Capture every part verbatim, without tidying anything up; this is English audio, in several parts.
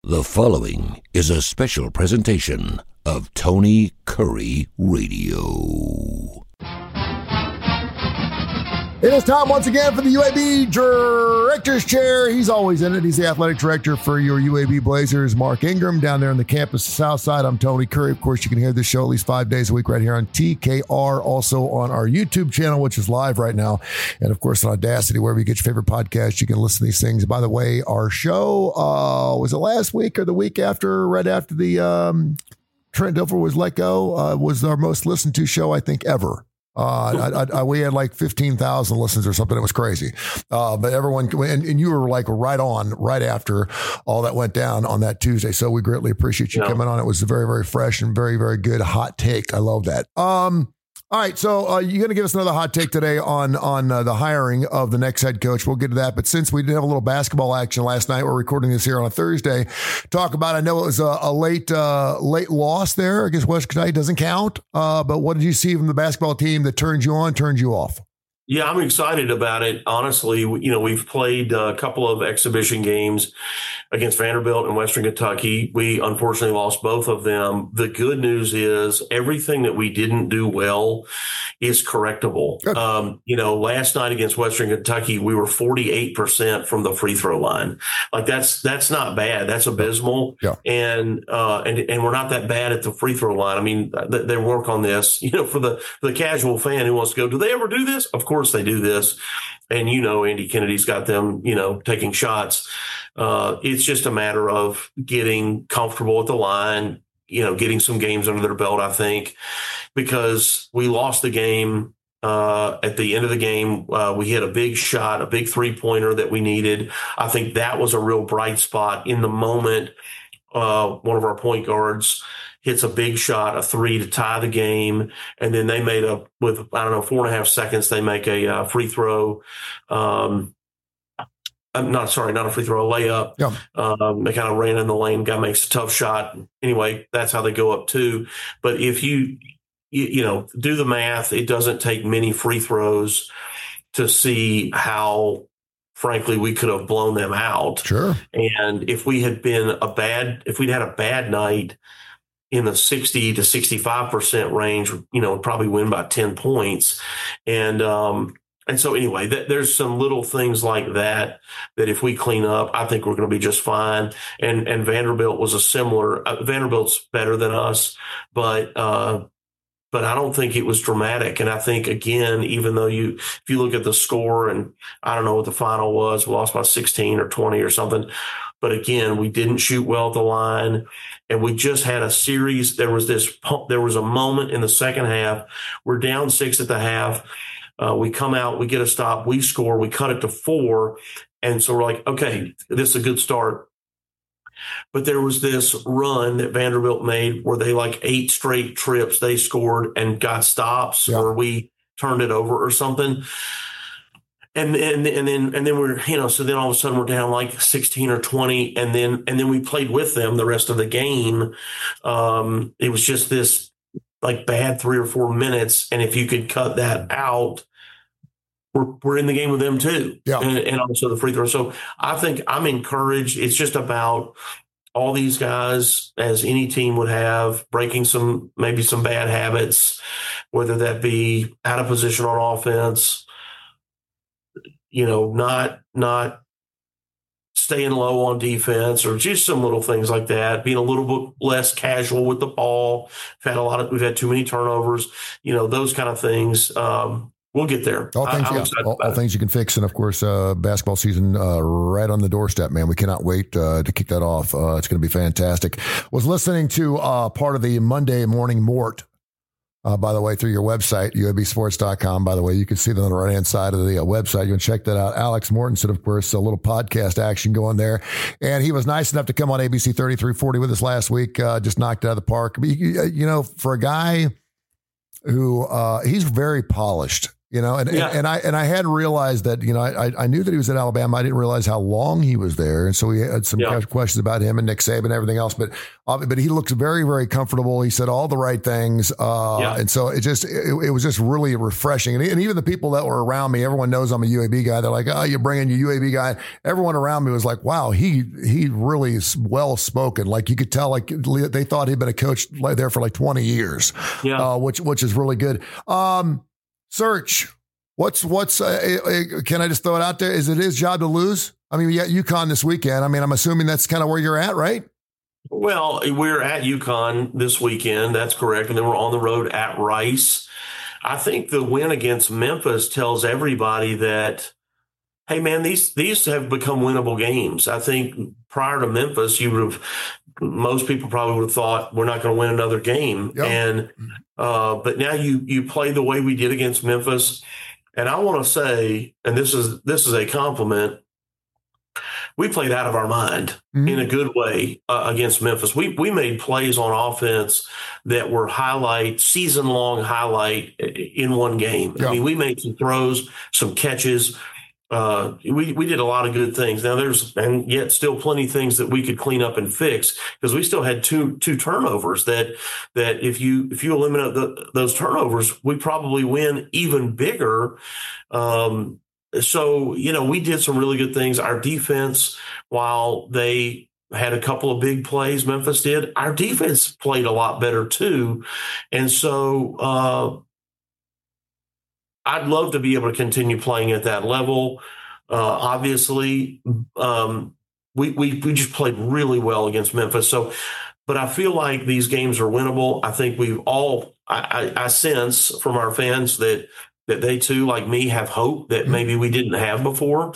The following is a special presentation of Tony Curry Radio. It is time once again for the U A B Director's Chair. He's always in it. He's the athletic director for your U A B Blazers, Mark Ingram, down there on the campus south side. I'm Tony Curry. Of course, you can hear this show at least five days a week right here on T K R, also on our YouTube channel, which is live right now. And, of course, on Audacity, wherever you get your favorite podcast, you can listen to these things. By the way, our show, uh, was it last week or the week after, right after the um, Trent Dilfer was let go, uh, was our most listened to show, I think, ever. Uh, I, I, we had like fifteen thousand listens or something. It was crazy. Uh, but everyone, and, and you were like right on, right after all that went down on that Tuesday. So we greatly appreciate you yeah. coming on. It was a very, very fresh and very, very good hot take. I love that. Um, all right. So uh, you're going to give us another hot take today on, on uh, the hiring of the next head coach. We'll get to that. But since we did have a little basketball action last night, we're recording this here on a Thursday. Talk about, I know it was a, a late, uh, late loss there against West Kentucky. Doesn't count. Uh, but what did you see from the basketball team that turned you on, turned you off? Yeah, I'm excited about it. Honestly, you know, we've played a couple of exhibition games against Vanderbilt and Western Kentucky. We unfortunately lost both of them. The good news is everything that we didn't do well is correctable. Um, you know, last night against Western Kentucky, we were forty-eight percent from the free throw line. Like that's that's not bad. That's abysmal. Yeah. And uh, and and we're not that bad at the free throw line. I mean, they, they work on this. You know, for the for the casual fan who wants to go, do they ever do this? Of course they do this. And, you know, Andy Kennedy's got them, you know, taking shots. Uh, it's just a matter of getting comfortable at the line, you know, getting some games under their belt, I think, because we lost the game. Uh, at the end of the game, uh, we hit a big shot, a big three pointer that we needed. I think that was a real bright spot in the moment. Uh, one of our point guards hits a big shot, a three to tie the game. And then they made a, with, I don't know, four and a half seconds, they make a uh, free throw. Um, I'm not sorry, not a free throw, a layup. Yeah. Um, they kind of ran in the lane. Guy makes a tough shot. Anyway, that's how they go up two. But if you, you, you know, do the math, it doesn't take many free throws to see how, frankly, we could have blown them out. Sure. And if we had been a bad, if we'd had a bad night in the sixty to sixty-five percent range, you know, probably win by ten points. And, um, and so anyway, th- there's some little things like that, that if we clean up, I think we're going to be just fine. And, and Vanderbilt was a similar, uh, Vanderbilt's better than us, but, uh, but I don't think it was dramatic. And I think, again, even though you, if you look at the score and I don't know what the final was, we lost by sixteen or twenty or something. But again, we didn't shoot well at the line, and we just had a series. There was this, there was a moment in the second half. We're down six at the half. Uh, we come out, we get a stop, we score, we cut it to four. And so we're like, okay, this is a good start. But there was this run that Vanderbilt made where they like eight straight trips they scored and got stops, yeah. or we turned it over or something. And and and then and then we're you know so then all of a sudden we're down like sixteen or twenty, and then and then we played with them the rest of the game. Um, it was just this like bad three or four minutes, and if you could cut that out, we're we're in the game with them too. Yeah, and, and also the free throw. So I think I'm encouraged. It's just about all these guys, as any team would have, breaking some maybe some bad habits, whether that be out of position on offense. You know, not not staying low on defense, or just some little things like that. Being a little bit less casual with the ball. We've had a lot of, we've had too many turnovers. You know, those kind of things. Um, we'll get there. All things, I, yeah. all, all things you can fix, and of course, uh, basketball season uh, right on the doorstep. Man, we cannot wait uh, to kick that off. Uh, it's going to be fantastic. Was listening to uh, part of the Monday Morning Mort. Uh, by the way, through your website, U A B sports dot com. By the way, you can see that on the right-hand side of the uh, website. You can check that out. Alex Mortensen, of course, a little podcast action going there. And he was nice enough to come on A B C thirty-three forty with us last week. Uh, just knocked it out of the park. But, you, you know, for a guy who, uh, he's very polished. You know, and, Yeah. and and I and I hadn't realized that. You know, I I knew that he was at Alabama. I didn't realize how long he was there, and so we had some Yeah. questions about him and Nick Saban and everything else. But uh, but he looks very very comfortable. He said all the right things, uh, Yeah. and so it just it, it was just really refreshing. And, and even the people that were around me, everyone knows I'm a U A B guy. They're like, oh, you're bringing your U A B guy. Everyone around me was like, wow, he he really is well spoken. Like you could tell, like they thought he'd been a coach there for like twenty years. Yeah. Uh, which which is really good. Um, Search. What's what's uh, uh, can I just throw it out there? Is it his job to lose? I mean, we got UConn this weekend. I mean, I'm assuming that's kind of where you're at, right? Well, we're at UConn this weekend. That's correct. And then we're on the road at Rice. I think the win against Memphis tells everybody that, hey, man, these these have become winnable games. I think prior to Memphis, you would have, most people probably would have thought we're not going to win another game. Yep. And uh, but now you you play the way we did against Memphis. And I want to say, and this is this is a compliment, we played out of our mind mm-hmm. in a good way uh, against Memphis. We we made plays on offense that were highlight, season-long highlight in one game. Yeah. I mean, we made some throws, some catches. Uh, we, we did a lot of good things. Now there's, and yet still plenty of things that we could clean up and fix because we still had two, two turnovers that, that if you, if you eliminate the, those turnovers, we probably win even bigger. Um, so, you know, we did some really good things. Our defense, while they had a couple of big plays, Memphis did, our defense played a lot better too. And so, uh, I'd love to be able to continue playing at that level. Uh, obviously, um, we, we we just played really well against Memphis. So, but I feel like these games are winnable. I think we've all, I, I, I sense from our fans that that they too, like me, have hope that maybe we didn't have before.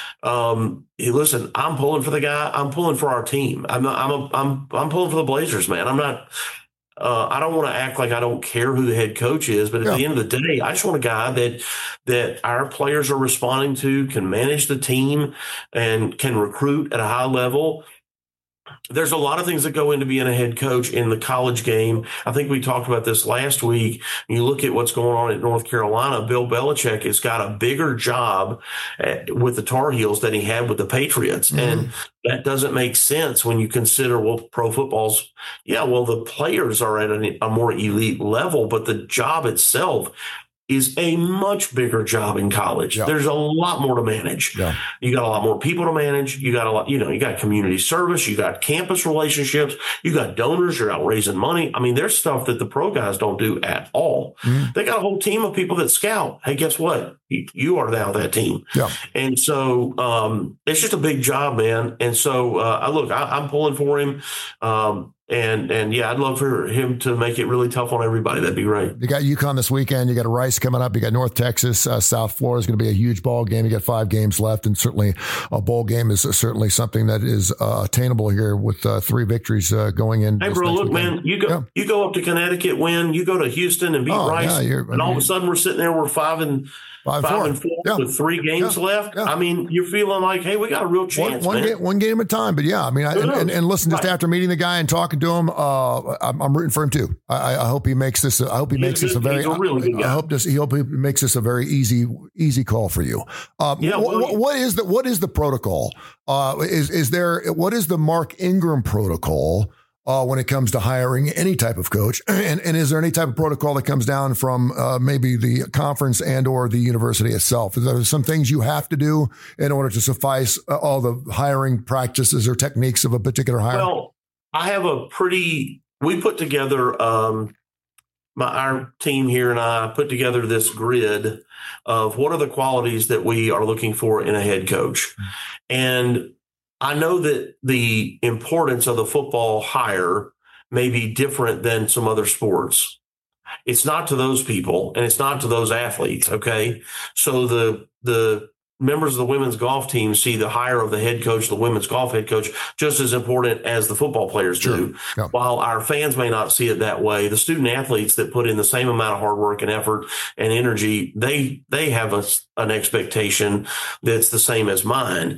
Um, hey, listen, I'm pulling for the guy. I'm pulling for our team. I'm not, I'm a, I'm I'm pulling for the Blazers, man. I'm not. Uh, I don't want to act like I don't care who the head coach is, but at yeah. the end of the day, I just want a guy that that our players are responding to, can manage the team, and can recruit at a high level. There's a lot of things that go into being a head coach in the college game. I think we talked about this last week. When you look at what's going on at North Carolina, Bill Belichick has got a bigger job at, with the Tar Heels than he had with the Patriots. Mm-hmm. And that doesn't make sense when you consider, well, pro football's, yeah, well, the players are at a, a more elite level, but the job itself is a much bigger job in college. Yeah. There's a lot more to manage. Yeah. You got a lot more people to manage. You got a lot, you know, you got community service, you got campus relationships, you got donors, you're out raising money. I mean, there's stuff that the pro guys don't do at all. Mm-hmm. They got a whole team of people that scout. Hey, guess what? You, you are now that team. Yeah. And so um, it's just a big job, man. And so uh, I look, I, I'm pulling for him. Um, And, and yeah, I'd love for him to make it really tough on everybody. That'd be great. You got UConn this weekend. You got Rice coming up. You got North Texas. Uh, South Florida is going to be a huge ball game. You got five games left, and certainly a bowl game is certainly something that is uh, attainable here with uh, three victories uh, going in. Hey, bro, look, weekend. man, you go yeah. you go up to Connecticut, win. You go to Houston and beat oh, Rice, yeah, and all I mean, of a sudden we're sitting there. We're five and Five, five four. and four yeah. with three games yeah. left. Yeah. I mean, you're feeling like, hey, we got a real chance, one, one man. Game, one game at a time. But yeah, I mean, I, and, and, and listen, just right. after meeting the guy and talking to him, uh, I'm, I'm rooting for him too. I, I hope he makes this. I hope he, he makes this a very. A really good guy. I hope this. He hope he makes this a very easy, easy call for you. Uh, yeah. What, well, what is the what is the protocol? Uh, is is there what is the Mark Ingram protocol? Uh, when it comes to hiring any type of coach, and, and is there any type of protocol that comes down from uh, maybe the conference and or the university itself? Is there some things you have to do in order to suffice uh, all the hiring practices or techniques of a particular hire? Well, I have a pretty. We put together um, my our team here and I put together this grid of what are the qualities that we are looking for in a head coach, and I know that the importance of the football hire may be different than some other sports. It's not to those people, and it's not to those athletes, okay? So the the members of the women's golf team see the hire of the head coach, the women's golf head coach, just as important as the football players sure. do. Yeah. While our fans may not see it that way, the student athletes that put in the same amount of hard work and effort and energy, they they have a, an expectation that's the same as mine.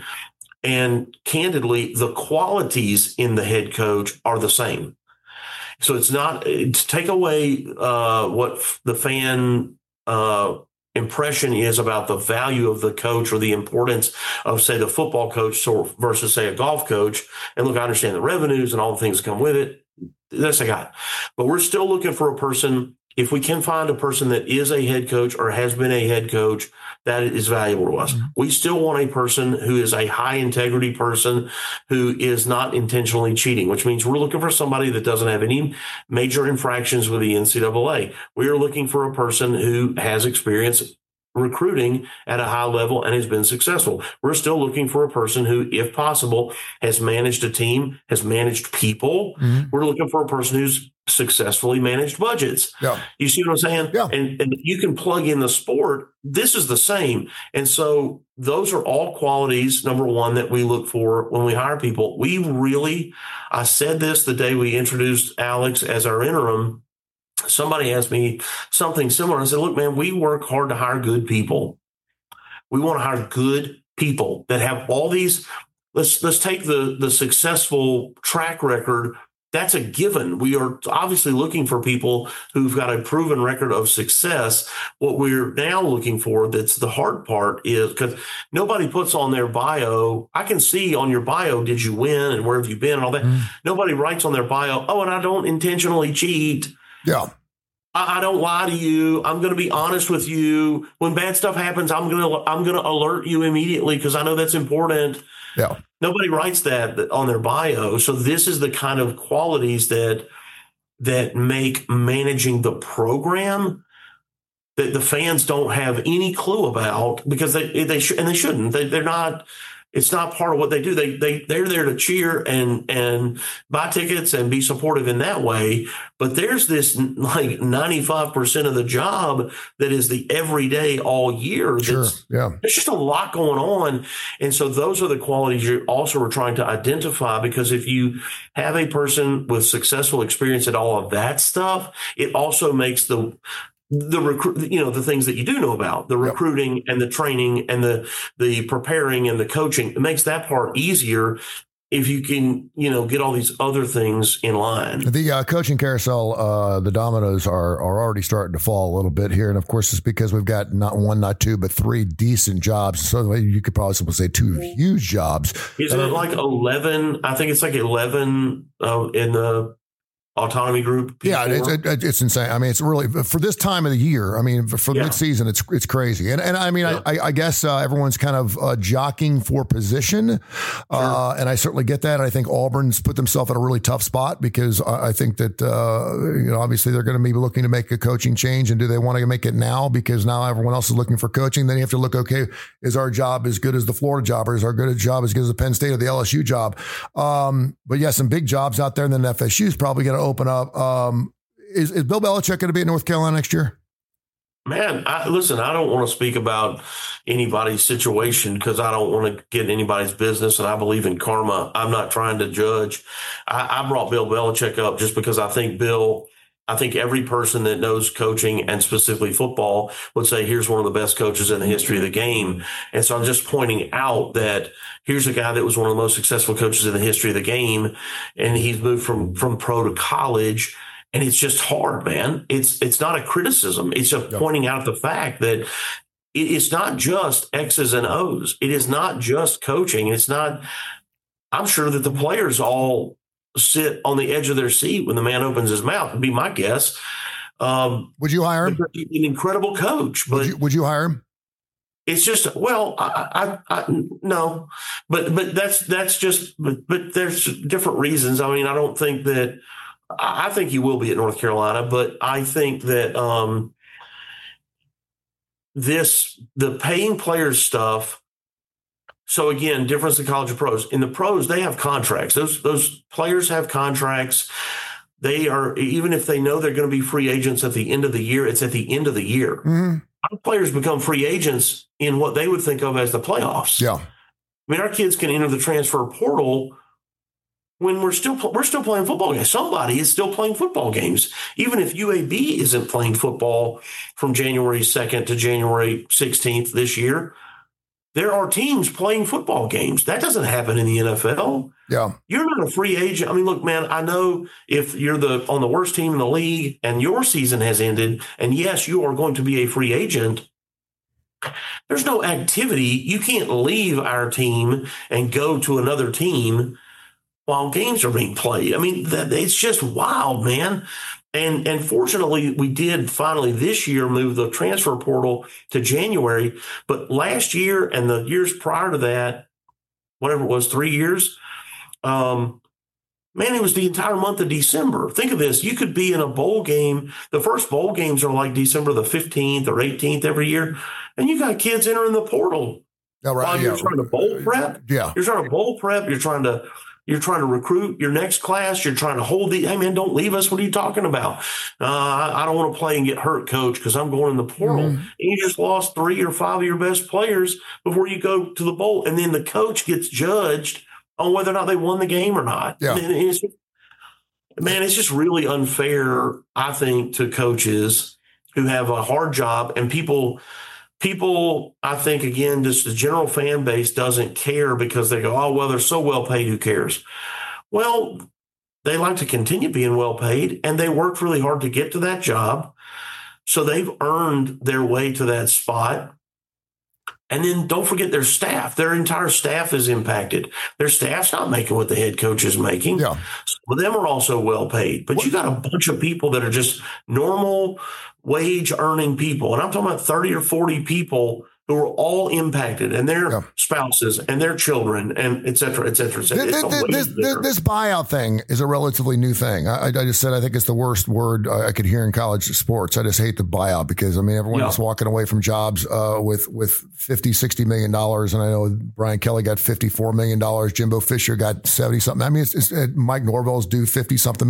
And candidly, the qualities in the head coach are the same. So it's not to take away uh, what the fan uh, impression is about the value of the coach or the importance of, say, the football coach versus, say, a golf coach. And look, I understand the revenues and all the things that come with it. That's a guy. But we're still looking for a person. If we can find a person that is a head coach or has been a head coach, that is valuable to us. Mm-hmm. We still want a person who is a high integrity person who is not intentionally cheating, which means we're looking for somebody that doesn't have any major infractions with the N C double A. We are looking for a person who has experience recruiting at a high level and has been successful. We're still looking for a person who, if possible, has managed a team, has managed people. Mm-hmm. We're looking for a person who's successfully managed budgets. Yeah. You see what I'm saying? Yeah. And, and you can plug in the sport. This is the same. And so those are all qualities, number one, that we look for when we hire people. We really, I said this the day we introduced Alex as our interim. Somebody asked me something similar. I said, look, man, we work hard to hire good people. We want to hire good people that have all these. Let's let's take the, the successful track record. That's a given. We are obviously looking for people who've got a proven record of success. What we're now looking for, that's the hard part, is because nobody puts on their bio. I can see on your bio, did you win and where have you been and all that. Mm. Nobody writes on their bio, oh, and I don't intentionally cheat. Yeah. I, I don't lie to you. I'm going to be honest with you. When bad stuff happens, I'm going to I'm going to alert you immediately because I know that's important. Yeah. Nobody writes that on their bio. So this is the kind of qualities that that make managing the program that the fans don't have any clue about because they they sh- and they shouldn't. They, they're not. It's not part of what they do. They they they're there to cheer and and buy tickets and be supportive in that way. But there's this like ninety-five percent of the job that is the everyday all year. Sure. Yeah. There's just a lot going on. And so those are the qualities you also are trying to identify, because if you have a person with successful experience at all of that stuff, it also makes the the recruit, you know, the things that you do know about, the recruiting yep. and the training and the, the preparing and the coaching. It makes that part easier if you can, you know, get all these other things in line. The uh, coaching carousel, uh, the dominoes are, are already starting to fall a little bit here. And of course, it's because we've got not one, not two, but three decent jobs. So you could probably say two huge jobs. Isn't it like eleven? I think it's like eleven uh, in the autonomy group. Yeah, it's, it, it's insane. I mean, it's really for this time of the year. I mean, for, for yeah. mid-season, it's it's crazy. And and I mean, yeah. I, I guess uh, everyone's kind of uh, jockeying for position, sure. uh, and I certainly get that. I think Auburn's put themselves in a really tough spot because I, I think that uh, you know, obviously they're going to be looking to make a coaching change, and do they want to make it now because now everyone else is looking for coaching? Then you have to look, okay, is our job as good as the Florida job, or is our good job as good as the Penn State or the L S U job? Um, but yeah, some big jobs out there, and then F S U is probably going to open up. Um, is, is Bill Belichick going to be in North Carolina next year? Man, I, listen, I don't want to speak about anybody's situation because I don't want to get anybody's business, and I believe in karma. I'm not trying to judge. I, I brought Bill Belichick up just because I think Bill, I think every person that knows coaching and specifically football would say here's one of the best coaches in the history of the game. And so I'm just pointing out that here's a guy that was one of the most successful coaches in the history of the game, and he's moved from from pro to college. And it's just hard, man. It's it's not a criticism. It's just yep. pointing out the fact that it, it's not just X's and O's. It is not just coaching. It's not. I'm sure that the players all sit on the edge of their seat when the man opens his mouth, would be my guess. Um, would you hire him? An incredible coach, but would you, would you hire him? It's just, well, I, I, I, no, but, but that's, that's just, but, but there's different reasons. I mean, I don't think that, I think he will be at North Carolina, but I think that, um, this, the paying players stuff. So again, difference in college and pros. In the pros, they have contracts. Those, those players have contracts. They are, even if they know they're going to be free agents at the end of the year, it's at the end of the year. Mm-hmm. Our players become free agents in what they would think of as the playoffs. Yeah. I mean, our kids can enter the transfer portal when we're still, we're still playing football games. Somebody is still playing football games. Even if U A B isn't playing football from January second to January sixteenth this year, there are teams playing football games. That doesn't happen in the N F L. Yeah. You're not a free agent. I mean, look, man, I know if you're the on the worst team in the league and your season has ended, and yes, you are going to be a free agent, there's no activity. You can't leave our team and go to another team while games are being played. I mean, that, it's just wild, man. And and fortunately, we did finally this year move the transfer portal to January. But last year and the years prior to that, whatever it was, three years, um, man, it was the entire month of December. Think of this. You could be in a bowl game. The first bowl games are like December the fifteenth or eighteenth every year. And you got kids entering the portal. Oh, right. While yeah. you're trying to bowl prep. Yeah. You're trying to bowl prep. You're trying to You're trying to recruit your next class. You're trying to hold the, hey, man, don't leave us. What are you talking about? Uh, I, I don't want to play and get hurt, coach, because I'm going in the portal. Mm-hmm. And you just lost three or five of your best players before you go to the bowl. And then the coach gets judged on whether or not they won the game or not. Yeah. And it's, man, it's just really unfair, I think, to coaches who have a hard job and people – People, I think, again, just the general fan base doesn't care because they go, oh, well, they're so well paid, who cares? Well, they like to continue being well paid, and they worked really hard to get to that job. So they've earned their way to that spot. And then don't forget their staff. Their entire staff is impacted. Their staff's not making what the head coach is making. Yeah. Some of them are also well paid. But what? You got a bunch of people that are just normal wage earning people. And I'm talking about thirty or forty people who are all impacted, and their yeah. spouses and their children, and et cetera, et cetera, et cetera. This, this, this, this buyout thing is a relatively new thing. I, I just said I think it's the worst word I could hear in college sports. I just hate the buyout because, I mean, everyone yeah. is walking away from jobs uh, with, with fifty, sixty million dollars. And I know Brian Kelly got fifty-four million dollars. Jimbo Fisher got seventy something. I mean, it's, it's, uh, Mike Norvell's due fifty something.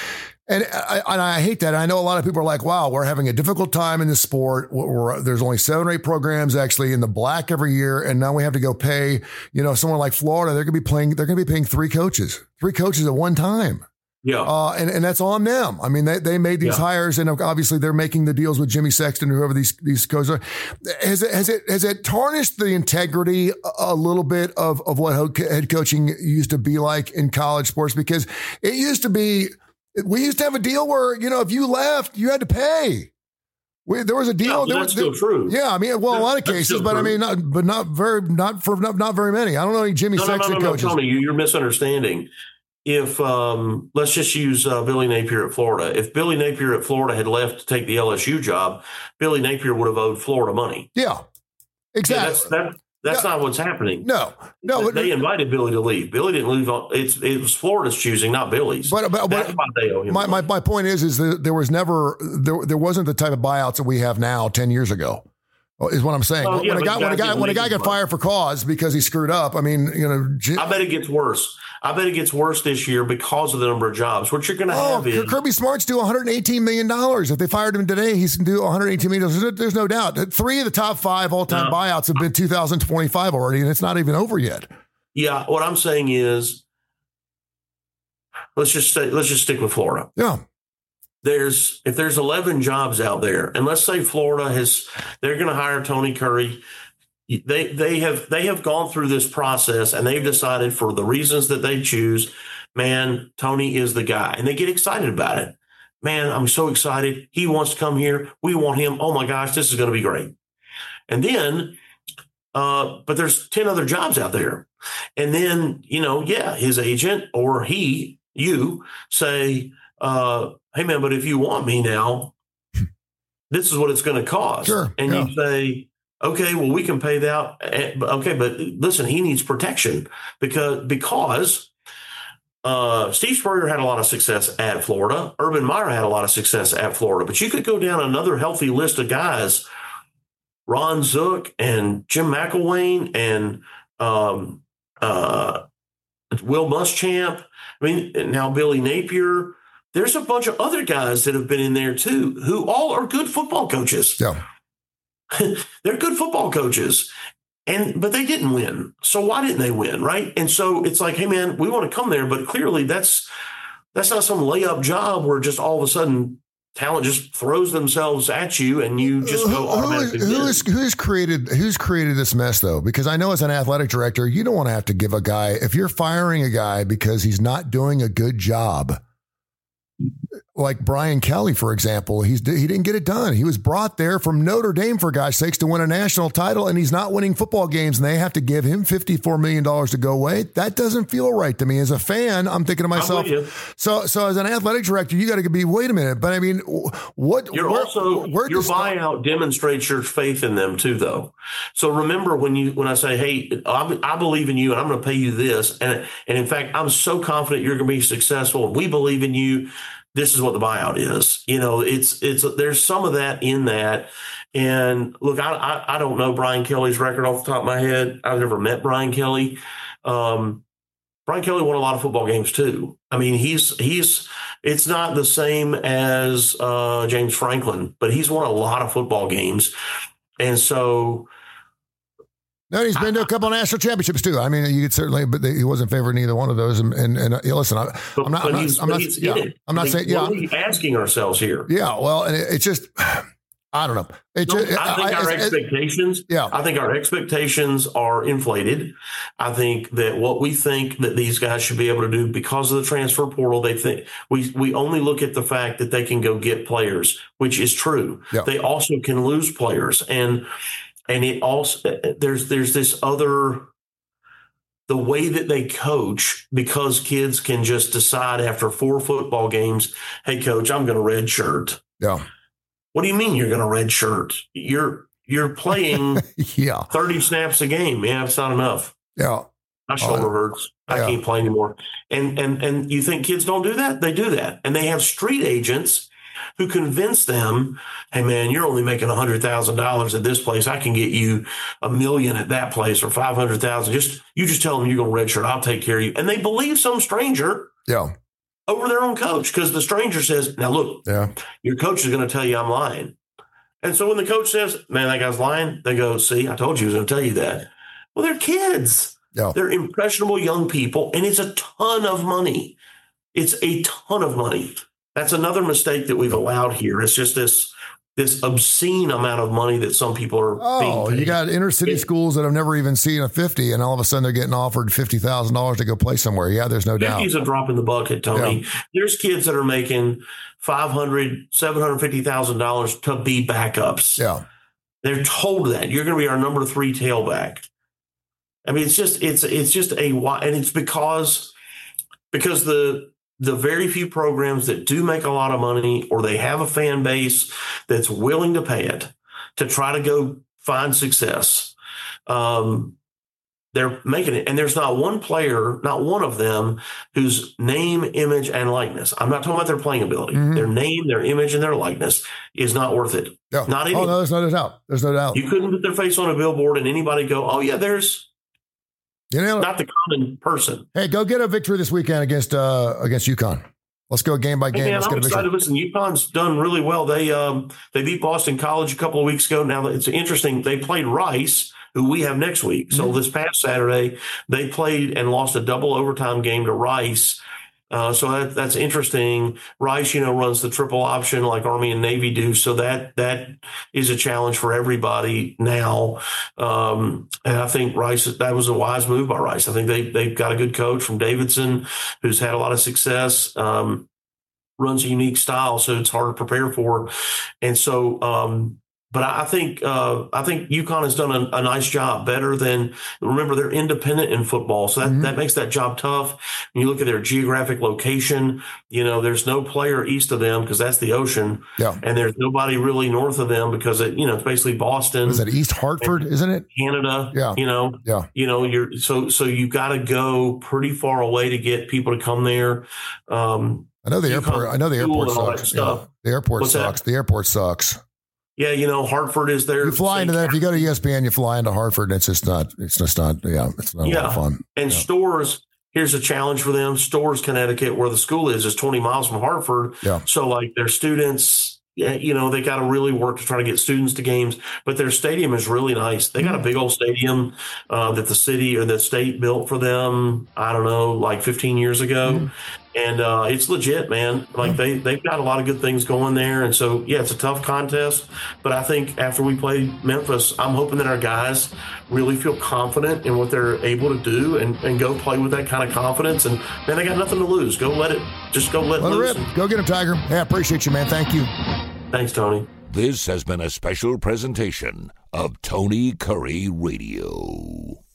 And I, and I hate that. I know a lot of people are like, wow, we're having a difficult time in this sport. We're, we're, there's only seven or eight programs actually in the black every year. And now we have to go pay, you know, someone like Florida, they're going to be playing, they're going to be paying three coaches, three coaches at one time. Yeah. Uh, and, and that's on them. I mean, they, they made these yeah. hires, and obviously they're making the deals with Jimmy Sexton, whoever these, these coaches are. Has it, has it, has it tarnished the integrity a little bit of, of what head coaching used to be like in college sports? Because it used to be, we used to have a deal where, you know, if you left, you had to pay. We, there was a deal. Yeah, there that's was, still true. Yeah, I mean, well, a lot of cases, but true. I mean, not, but not very, not for not, not very many. I don't know any Jimmy no, Sexton no, no, no, coaches. No, Tony, you, you're misunderstanding. If um, let's just use uh, Billy Napier at Florida. If Billy Napier at Florida had left to take the L S U job, Billy Napier would have owed Florida money. Yeah, exactly. Yeah, that's that, that's no, not what's happening. No, no. They, they invited Billy to leave. Billy didn't leave. On, it's it was Florida's choosing, not Billy's. But, but, that's but why they owe him. My, my my point is is that there was never there there wasn't the type of buyouts that we have now ten years ago. Is what I'm saying. Well, yeah, when, a guy, when a guy when a guy got fired for cause because he screwed up, I mean, you know, J- I bet it gets worse. I bet it gets worse this year because of the number of jobs. What you're going to oh, have is Kirby Smart's due one hundred eighteen million dollars. If they fired him today, he's going to do one hundred eighteen million dollars. There's no doubt. Three of the top five all-time no. buyouts have been two thousand twenty-five already, and it's not even over yet. Yeah, what I'm saying is, let's just say, let's just stick with Florida. Yeah. There's if there's eleven jobs out there, and let's say Florida has, they're going to hire Tony Curry. They they have they have gone through this process, and they've decided for the reasons that they choose, man, Tony is the guy, and they get excited about it. Man, I'm so excited. He wants to come here. We want him. Oh my gosh, this is going to be great. And then, uh, but there's ten other jobs out there, and then you know, yeah, his agent or he, you say. Uh, hey, man, but if you want me now, this is what it's going to cost. Sure, and yeah. you say, okay, well, we can pay that. Okay, but listen, he needs protection because because uh, Steve Spurrier had a lot of success at Florida. Urban Meyer had a lot of success at Florida. But you could go down another healthy list of guys, Ron Zook and Jim McElwain and um, uh, Will Muschamp. I mean, now Billy Napier. There's a bunch of other guys that have been in there too, who all are good football coaches. Yeah. They're good football coaches. And but they didn't win. So why didn't they win? Right. And so it's like, hey, man, we want to come there. But clearly that's that's not some layup job where just all of a sudden talent just throws themselves at you and you just go automatically. Who, who is, who's created who's created this mess, though? Because I know as an athletic director, you don't want to have to give a guy if you're firing a guy because he's not doing a good job. like Brian Kelly, for example, he's he didn't get it done. He was brought there from Notre Dame, for gosh sakes, to win a national title, and he's not winning football games, and they have to give him fifty-four million dollars to go away. That doesn't feel right to me. As a fan, I'm thinking to myself, so so as an athletic director, you got to be, wait a minute, but I mean, what? You're where, also, where your start- buyout demonstrates your faith in them too, though. So remember when you when I say, hey, I, I believe in you and I'm going to pay you this, and and in fact, I'm so confident you're going to be successful and we believe in you. This is what the buyout is. You know, it's it's there's some of that in that. And look, I I, I don't know Brian Kelly's record off the top of my head. I've never met Brian Kelly. Um, Brian Kelly won a lot of football games too. I mean, he's he's it's not the same as uh, James Franklin, but he's won a lot of football games, and so. No, he's been to a couple of national championships too. I mean, you could certainly, but he wasn't favored in either one of those. And and, and uh, listen, I, but, I'm not, but I'm he's, not, I'm not, he's yeah, I'm not like, saying, yeah, what are we asking ourselves here? Yeah, well, and it, it's just, I don't know. It no, just, I think I, our it, expectations, it, yeah, I think our expectations are inflated. I think that what we think that these guys should be able to do because of the transfer portal, they think we we only look at the fact that they can go get players, which is true. Yeah. They also can lose players, and. And it also there's there's this other the way that they coach, because kids can just decide after four football games, hey coach, I'm going to red shirt. Yeah. What do you mean you're going to red shirt? You're you're playing yeah. thirty snaps a game. Yeah, it's not enough. Yeah. My shoulder uh, hurts. I yeah. can't play anymore. And and and you think kids don't do that? They do that. And they have street agents who convince them, hey, man, you're only making one hundred thousand dollars at this place. I can get you a million at that place or five hundred thousand dollars. Just You just tell them you're going to redshirt. I'll take care of you. And they believe some stranger yeah. over their own coach because the stranger says, now, look, yeah. your coach is going to tell you I'm lying. And so when the coach says, man, that guy's lying, they go, see, I told you he was going to tell you that. Well, they're kids. Yeah. They're impressionable young people, and it's a ton of money. It's a ton of money. That's another mistake that we've allowed here. It's just this this obscene amount of money that some people are oh, being paid. You got inner city it, schools that have never even seen a fifty, and all of a sudden they're getting offered fifty thousand dollars to go play somewhere. Yeah, there's no doubt. fifty is a drop in the bucket, Tony. Yeah. There's kids that are making five hundred thousand dollars, seven hundred fifty thousand dollars to be backups. Yeah. They're told that. You're going to be our number three tailback. I mean, it's just it's it's just a and it's because because the the very few programs that do make a lot of money, or they have a fan base that's willing to pay it to try to go find success, um, they're making it. And there's not one player, not one of them, whose name, image, and likeness, I'm not talking about their playing ability, mm-hmm. their name, their image, and their likeness is not worth it. Yeah. Not any. Oh, no, there's no doubt. There's no doubt. You couldn't put their face on a billboard and anybody go, oh, yeah, there's You know, not the common person. Hey, go get a victory this weekend against uh, against UConn. Let's go game by game. Hey man, Let's I'm get a excited. victory. Listen, UConn's done really well. They um, they beat Boston College a couple of weeks ago. Now it's interesting. They played Rice, who we have next week. So mm-hmm. this past Saturday, they played and lost a double overtime game to Rice. Uh, so that, that's interesting. Rice, you know, runs the triple option like Army and Navy do. So that that is a challenge for everybody now. Um, and I think Rice, that was a wise move by Rice. I think they, they've got a good coach from Davidson who's had a lot of success, um, runs a unique style, so it's hard to prepare for. And so, um, But I think uh, I think UConn has done a, a nice job, better than, remember, they're independent in football. So that, mm-hmm. that makes that job tough. When you look at their geographic location, you know, there's no player east of them because that's the ocean. Yeah. And there's nobody really north of them because, it, you know, it's basically Boston. Is that East Hartford, isn't it? Canada. Yeah. You know, yeah. You know, you're so so you got to go pretty far away to get people to come there. Um, I know the UConn airport. I know the airport sucks. Yeah. The airport What's sucks. That? The airport sucks. Yeah, you know, Hartford is there. You fly into that. If you go to E S P N, you fly into Hartford, and it's just not, it's just not, yeah, it's not a yeah. lot of fun. And yeah. Stores, here's a challenge for them. Stores, Connecticut, where the school is, is twenty miles from Hartford. Yeah. So, like, their students, you know, they got to really work to try to get students to games. But their stadium is really nice. They got a big old stadium uh, that the city or the state built for them, I don't know, like fifteen years ago. Mm-hmm. And uh, it's legit, man. Like they, they've got a lot of good things going there. And so, yeah, it's a tough contest. But I think after we play Memphis, I'm hoping that our guys really feel confident in what they're able to do and, and go play with that kind of confidence. And, man, they got nothing to lose. Go let it just go let, let loose. It rip. Go get him, Tiger. Hey, I appreciate you, man. Thank you. Thanks, Tony. This has been a special presentation of Tony Curry Radio.